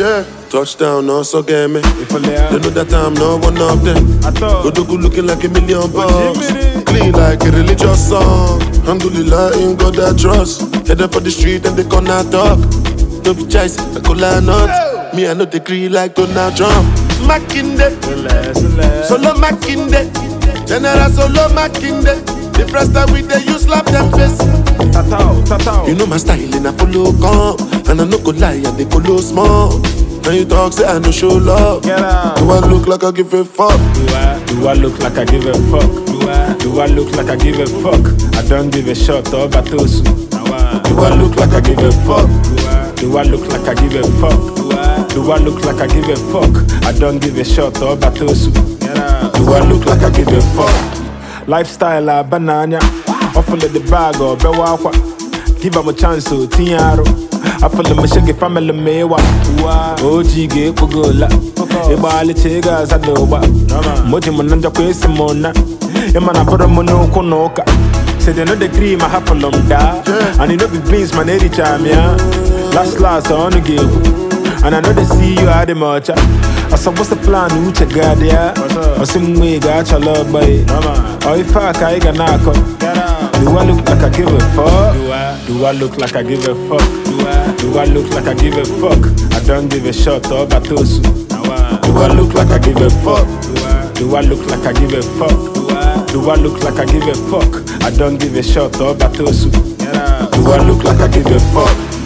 Yeah, touchdown, also get me. They know that I'm not one of them. Godoku looking like $1 million. Clean like a religious song. Alhamdulillah, in God I trust. Headed for the street and they corner talk. No be choice, I call not. Me, I know the degree like Donald Trump. Makinde, solo Makinde. General solo Makinde. The first time we they use slap them face. You know my style and I follow calm. And I no go lie and they go low small. Now you talk say I no show love. Do I look like I give a fuck? Do I look like I give a fuck? Do I look like I give a fuck? I don't give a shot or batosu. Do I look like I give a fuck? Do I look like I give a fuck? Do I look like I give a fuck? I don't give a shot or batosu. Do I look like I give a fuck? Lifestyle banana. Offer the bag or bewakwa. Give them a chance to tiaro. I feel the machine family mewa. OG get Pugola. Ibali Chegas Adoba. Mojimananja Quesimona. Emana Poromono Konoka. Say they know the cream I have for long da. And you know the beans man every time, yeah. Last on the game. And I know they see you at the march. I saw what's the plan, which I got there. Or some way got your love boy. Or if I can knock up. Do I look like I give a fuck? Do I look like I give a fuck? Do I look like I give a fuck? I don't give a shot or batosu. Do I look like I give a fuck? Do I look like I give a fuck? Do I look like I give a fuck? I don't give a shot or batosu. Do I look like I give a fuck?